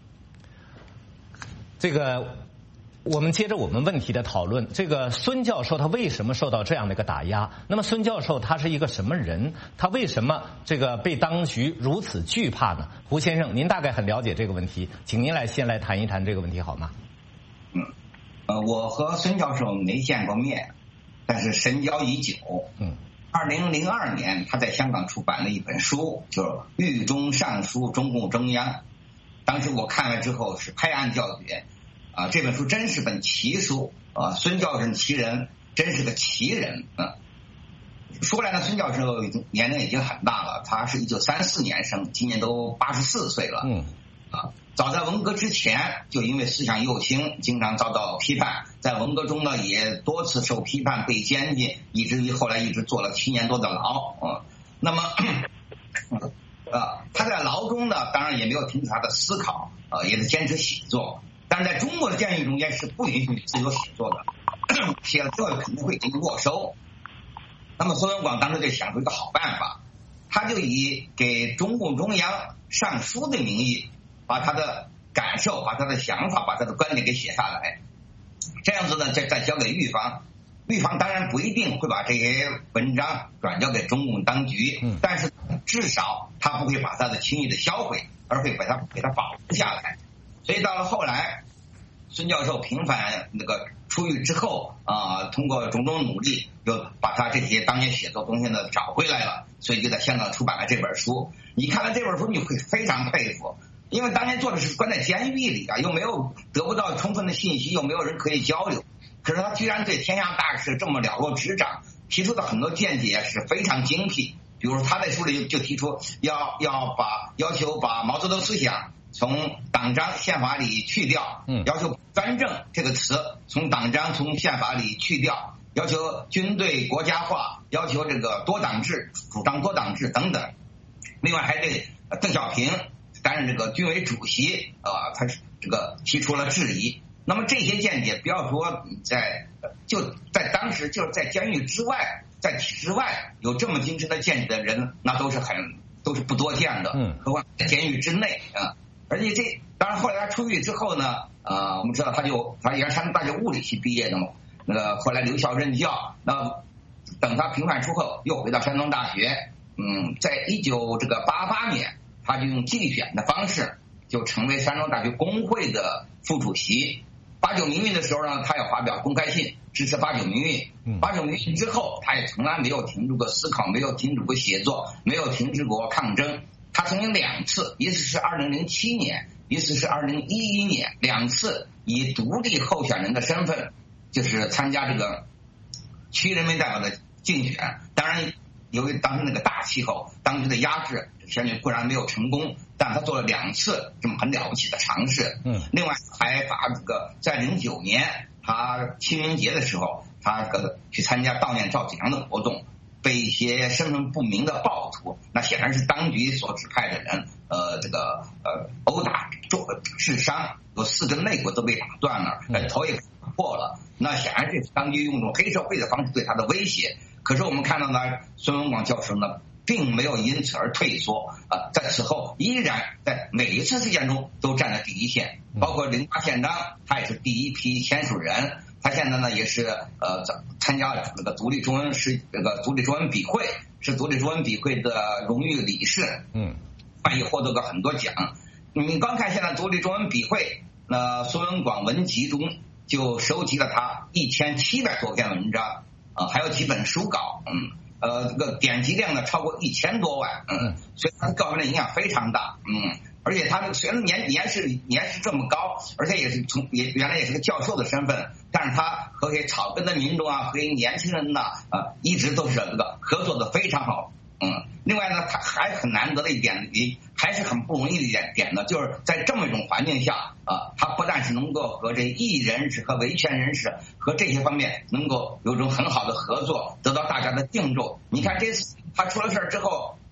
这个。我们接着我们问题的讨论，这个孙教授他为什么受到这样的一个打压？那么孙教授他是一个什么人？他为什么这个被当局如此惧怕呢？胡先生，您大概很了解这个问题，请您来先来谈一谈这个问题好吗？ 嗯，呃，我和孙教授没见过面，但是深交已久。 嗯， 二零零二年他在香港出版了一本书，就是《狱中上书中共中央》，当时我看了之后是拍案叫绝。啊，这本书真是本奇书啊！孙教授奇人，真是个奇人啊！说来呢，孙教授已经年龄已经很大了，他是一九三四年生，今年都八十四岁了。 嗯， 啊，早在文革之前就因为思想右倾，经常遭到批判，在文革中呢也多次受批判被监禁，以至于后来一直坐了七年多的牢啊。那么，啊，他在牢中呢，当然也没有停止他的思考，啊，也是坚持写作。但是在中国的监狱中间是不允许自由写作的，写了之后肯定会进行没收。那么孙文广当时就想出一个好办法，他就以给中共中央上书的名义，把他的感受、把他的想法、把他的观点给写下来，这样子呢再再交给狱方。狱方当然不一定会把这些文章转交给中共当局， 嗯、 但是至少他不会把他的轻易的销毁，而会把它给他保留下来。所以到了后来，孙教授平反那个出狱之后啊、呃，通过种种努力，又把他这些当年写作东西呢找回来了，所以就在香港出版了这本书。你看了这本书，你会非常佩服，因为当年做的是关在监狱里啊，又没有得不到充分的信息，又没有人可以交流，可是他居然对天下大事这么了如指掌，提出的很多见解是非常精辟。比如他在书里就提出要要把要求把毛泽东思想从党章宪法里去掉， 嗯， 要求专政这个词从党章从宪法里去掉，要求军队国家化，要求这个多党制，主张多党制等等。另外还对邓小平担任这个军委主席啊，他是这个提出了质疑。那么这些见解，不要说在就在当时就是在监狱之外，在体制外有这么精神的见解的人，那都是很都是不多见的， 嗯， 何况在监狱之内啊。而且这当然后来他出狱之后呢，呃，我们知道他就他原山东大学物理系毕业的嘛，那个后来留校任教，那等他平反出后又回到山东大学，嗯，在一九这个八八年，他就用竞选的方式就成为山东大学工会的副主席。八九民运的时候呢，他要发表公开信支持八九民运。八九民运之后，他也从来没有停止过思考，没有停止过写作，没有停止过抗争。他曾经两次，一次是二零零七年，一次是二零一一年，两次以独立候选人的身份，就是参加这个区人民代表的竞选。当然，由于当时那个大气候，当局的压制，选举固然没有成功，但他做了两次这么很了不起的尝试。 嗯， 另外还把这个在零九年他清明节的时候，他这个去参加悼念赵子阳的活动。被一些身份不明的暴徒，那显然是当局所指派的人，呃，这个呃殴打、致伤，有四根肋骨都被打断了，呃，头也破了。那显然这是当局用一种黑社会的方式对他的威胁。可是我们看到呢，孙文广教授呢，并没有因此而退缩，啊、呃，在此后依然在每一次事件中都站在第一线，包括零八宪章，他也是第一批签署人。他现在呢也是呃参加了这个独立中文是这个独立中文笔会，是独立中文笔会的荣誉理事， 嗯， 也获得过很多奖。你刚看现在独立中文笔会，那孙文广文集中就收集了他一千七百多篇文章啊、呃，还有几本书稿，嗯，呃，这个点击量呢超过一千多万，嗯，所以他个人的影响非常大，嗯。而且他虽然年年事年事这么高，而且也是从也原来也是个教授的身份，但是他和这些草根的民众啊，和年轻人呐啊，一直都是这个合作的非常好。嗯，另外呢，他还很难得的一点，也还是很不容易的一点点呢，就是在这么一种环境下啊，他不但是能够和这艺人士和维权人士和这些方面能够有一种很好的合作，得到大家的敬重。你看这次他出了事之后。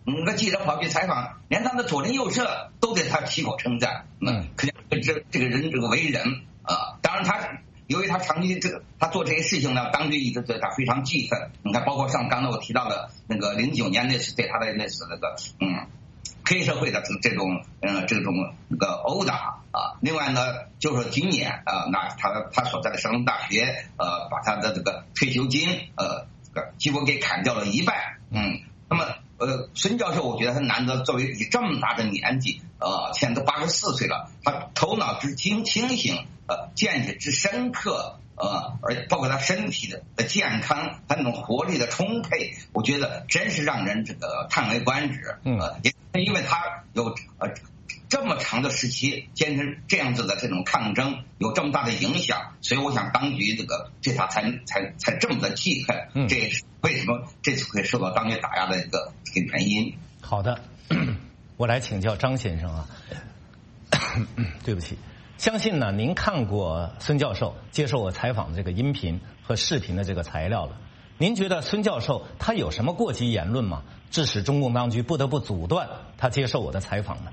那个记者跑去采访，连他的左邻右舍都对他起口称赞，嗯，可见这这个人这个为人啊，当然他由于他长期这个他做这些事情呢，当局一直对他非常记恨。你看，包括像刚才我提到的那个零九年那次对他的那次那个嗯黑社会的这种呃这种那个殴打啊，另外呢就是今年啊，那他他所在的山东大学呃把他的这个退休金呃几乎给砍掉了一半，嗯，那么。呃，孙教授，我觉得他难得作为以这么大的年纪，呃，现在都八十四岁了，他头脑之清清醒，呃，见解之深刻，呃，而包括他身体的的健康，他那种活力的充沛，我觉得真是让人这个叹为观止。呃，也因为他有呃这么长的时期坚持这样子的这种抗争，有这么大的影响，所以我想当局这个对他才才才这么的记恨，嗯、这也是为什么这次会受到当局打压的一个这个原因。 好的，我来请教张先生啊，对不起，相信呢您看过孙教授接受我采访的这个音频和视频的这个材料了。您觉得孙教授他有什么过激言论吗？致使中共当局不得不阻断他接受我的采访呢？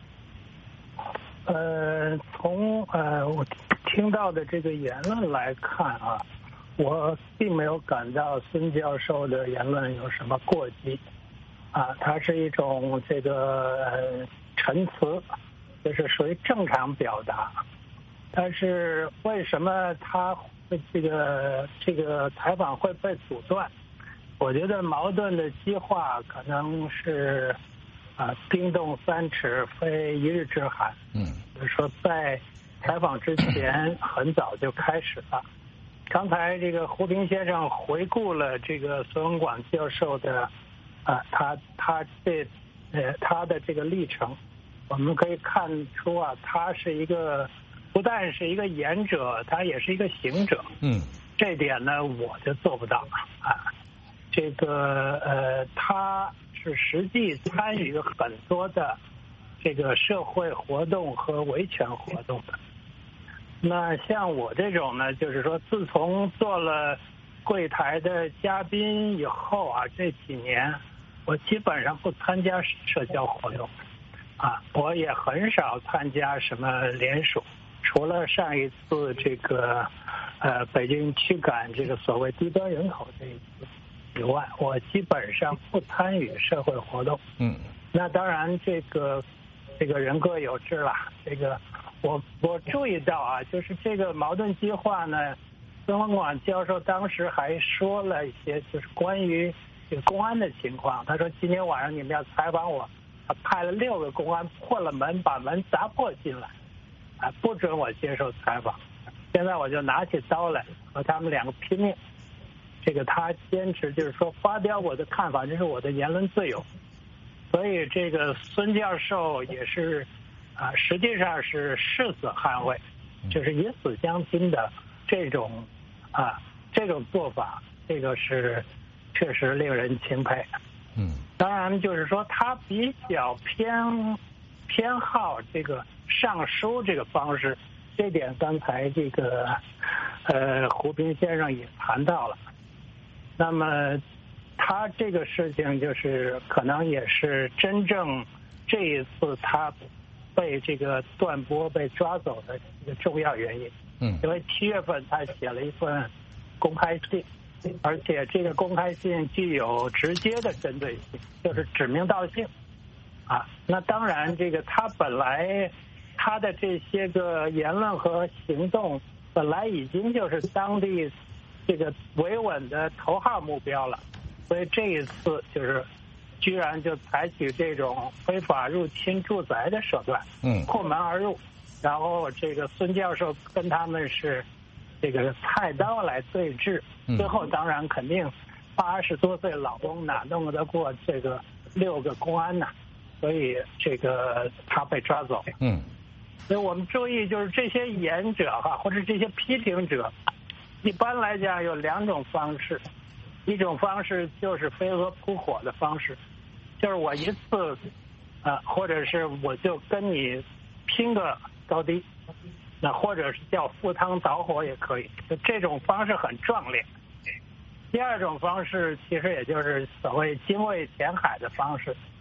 呃，从呃我听到的这个言论来看啊，我并没有感到孙教授的言论有什么过激，啊，它是一种这个呃陈词，就是属于正常表达。但是为什么他这个这个采访会被阻断？我觉得矛盾的激化可能是。啊，冰冻三尺非一日之寒。嗯，就是说在采访之前很早就开始了。刚才这个胡平先生回顾了这个孙文广教授的啊，他他这呃他的这个历程，我们可以看出啊，他是一个不但是一个言者，他也是一个行者。嗯，这点呢我就做不到啊。这个呃他。是实际参与很多的这个社会活动和维权活动的。那像我这种呢，就是说自从做了柜台的嘉宾以后啊，这几年我基本上不参加社交活动啊，我也很少参加什么联署，除了上一次这个呃北京驱赶这个所谓低端人口这一次以外，我基本上不参与社会活动。嗯，那当然，这个这个人各有志啦。这个我我注意到啊，就是这个矛盾激化呢，孙文广教授当时还说了一些，就是关于这个公安的情况。他说今天晚上你们要采访我，他派了六个公安破了门，把门砸破进来，啊，不准我接受采访。现在我就拿起刀来和他们两个拼命。这个他坚持就是说发表我的看法，这是我的言论自由。所以这个孙教授也是啊，实际上是誓死捍卫，就是以死相拼的这种啊这种做法，这个是确实令人钦佩。嗯，当然就是说他比较偏偏好这个上书这个方式，这点刚才这个呃胡平先生也谈到了。那么他这个事情就是可能也是真正这一次他被这个段波被抓走的一个重要原因。嗯，因为七月份他写了一份公开信，而且这个公开信具有直接的针对性，就是指名道姓啊。那当然这个他本来他的这些个言论和行动本来已经就是当地这个维稳的头号目标了，所以这一次就是居然就采取这种非法入侵住宅的手段，嗯，破门而入，然后这个孙教授跟他们是这个菜刀来对峙，最后当然肯定八十多岁老公哪弄得过这个六个公安呢？所以这个他被抓走。嗯，所以我们注意就是这些言者哈，或者这些批评者。一般来讲有两种方式，一种方式就是飞蛾扑火的方式，就是我一次啊，或者是我就跟你拼个高低，那或者是叫赴汤蹈火也可以，就这种方式很壮烈。第二种方式其实也就是所谓精卫填海的方式，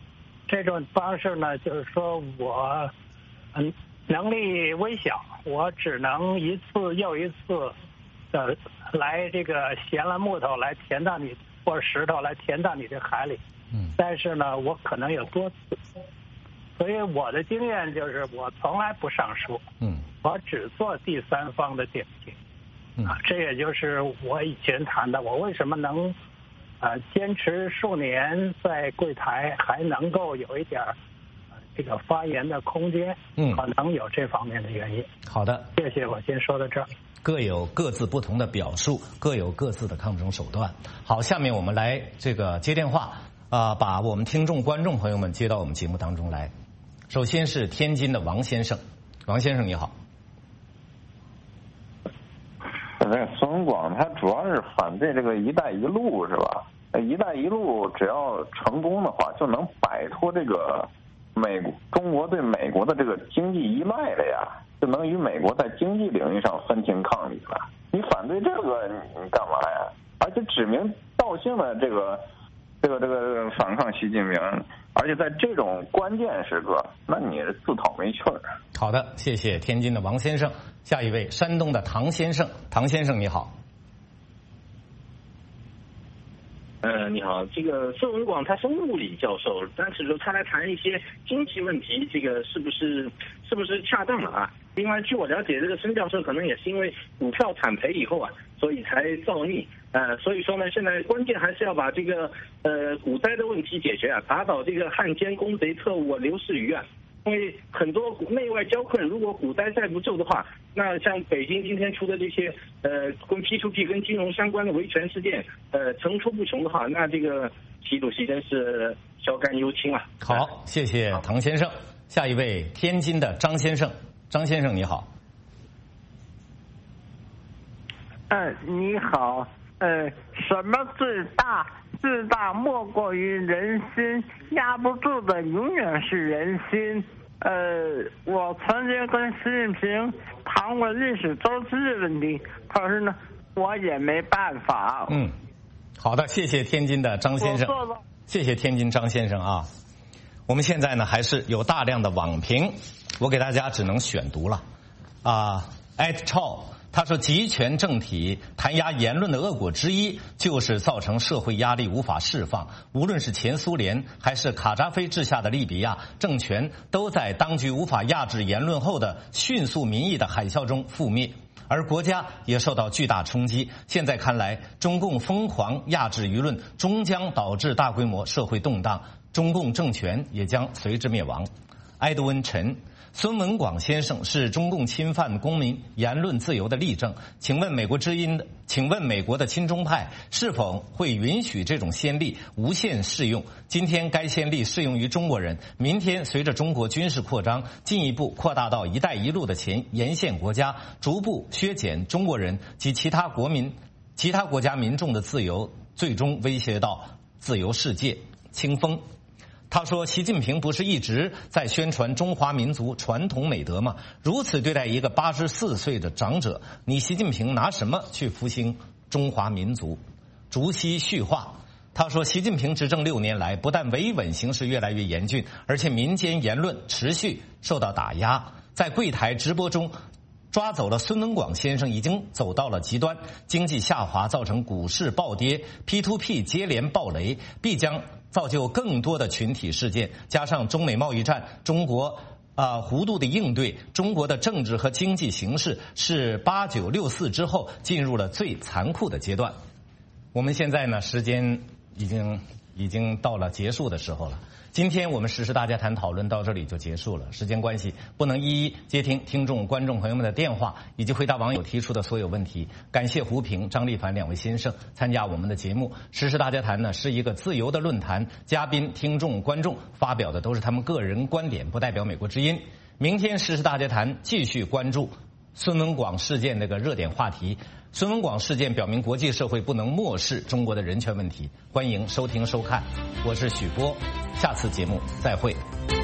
这种方式呢，就是说我嗯能力微小，我只能一次又一次的来这个衔了木头来填到你或者石头来填到你的海里。 嗯。 但是呢，我可能有多次，所以我的经验就是我从来不上书。 嗯。 我只做第三方的点评。 嗯。 啊，这也就是我以前谈的，我为什么能。呃，坚持数年在柜台还能够有一点呃这个发言的空间， 嗯， 可能有这方面的原因。 好的， 谢谢，我先说到这儿。 各有各自不同的表述，各有各自的抗争手段。好，下面我们来这个接电话啊、呃，把我们听众观众朋友们接到我们节目当中来。首先是天津的王先生，王先生你好。 那孙文广他主要是反对这个“一带一路”是吧？“一带一路”只要成功的话，就能摆脱这个美国中国对美国的这个经济依赖了呀，就能与美国在经济领域上分庭抗礼了。你反对这个，你干嘛呀？而且指名道姓的这个这个这个反抗习近平，而且在这种关键时刻，那你是自讨没趣儿。 好的，谢谢天津的王先生。下一位，山东的唐先生，唐先生你好。 呃，你好，这个孙文广他是物理教授，但是说他来谈一些经济问题，这个是不是是不是恰当了啊？另外，据我了解，这个孙教授可能也是因为股票惨赔以后啊，所以才造逆。呃，所以说呢，现在关键还是要把这个呃股灾的问题解决啊，打倒这个汉奸、公贼、特务、刘士余啊。因为很多内外交困，如果股灾再不救的话，那像北京今天出的这些呃跟 P to P 跟金融相关的维权事件，呃层出不穷的话，那这个习主席真是销肝忧青啊。 好，谢谢唐先生。下一位，天津的张先生，张先生你好。 嗯，你好，呃，什么最大？最大莫过于人心，压不住的永远是人心。呃，我曾经跟习近平谈过历史周期的问题，可是呢，我也没办法。 嗯，好的，谢谢天津的张先生，谢谢天津张先生啊。我们现在呢还是有大量的网评，我给大家只能选读了啊。艾特超。他说，集权政体弹压言论的恶果之一，就是造成社会压力无法释放。无论是前苏联还是卡扎菲治下的利比亚政权，都在当局无法压制言论后的迅速民意的海啸中覆灭，而国家也受到巨大冲击。现在看来，中共疯狂压制舆论，终将导致大规模社会动荡，中共政权也将随之灭亡。埃德温·陈。孙文广先生是中共侵犯公民言论自由的例证，请问美国之音，请问美国的亲中派是否会允许这种先例无限适用？今天该先例适用于中国人，明天随着中国军事扩张进一步扩大到“一带一路”的前沿线国家，逐步削减中国人及其他国民、其他国家民众的自由，最终威胁到自由世界。清风。他说，习近平不是一直在宣传中华民族传统美德吗？如此对待一个八十四岁的长者，你习近平拿什么去复兴中华民族？竹溪续话。他说，习近平执政六年来，不但维稳形势越来越严峻，而且民间言论持续受到打压。在柜台直播中抓走了孙文广先生，已经走到了极端。经济下滑造成股市暴跌， P to P 接连暴雷，必将造就更多的群体事件，加上中美贸易战，中国啊、呃、糊涂的应对，中国的政治和经济形势是八九六四之后进入了最残酷的阶段。我们现在呢，时间已经已经到了结束的时候了。今天我们时事大家谈讨论到这里就结束了，时间关系不能一一接听听众观众朋友们的电话以及回答网友提出的所有问题。感谢胡平、张立凡两位先生参加我们的节目。时事大家谈呢是一个自由的论坛，嘉宾、听众、观众发表的都是他们个人观点，不代表美国之音。明天时事大家谈继续关注孙文广事件那个热点话题。孙文广事件表明国际社会不能漠视中国的人权问题。欢迎收听收看，我是许波，下次节目再会。